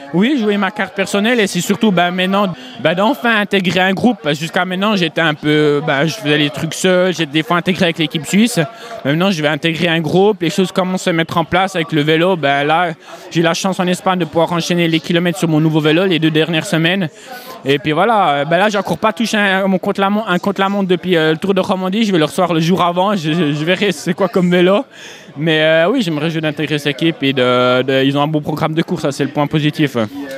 Oui, jouer ma carte personnelle et c'est surtout maintenant d'enfin intégrer un groupe. Jusqu'à maintenant, j'étais un peu, je faisais les trucs seul, j'étais des fois intégré avec l'équipe suisse. Maintenant, je vais intégrer un groupe, les choses commencent à se mettre en place avec le vélo. Là, j'ai la chance en Espagne de pouvoir enchaîner les kilomètres sur mon nouveau vélo les 2 dernières semaines. Et puis voilà, là, j'ai encore pas touché un contre-la-montre depuis le Tour de Romandie. Je vais le recevoir le jour avant, je verrai c'est quoi comme vélo. Mais oui, j'aimerais d'intégrer cette équipe et ils ont un beau programme de course, ça c'est le point positif.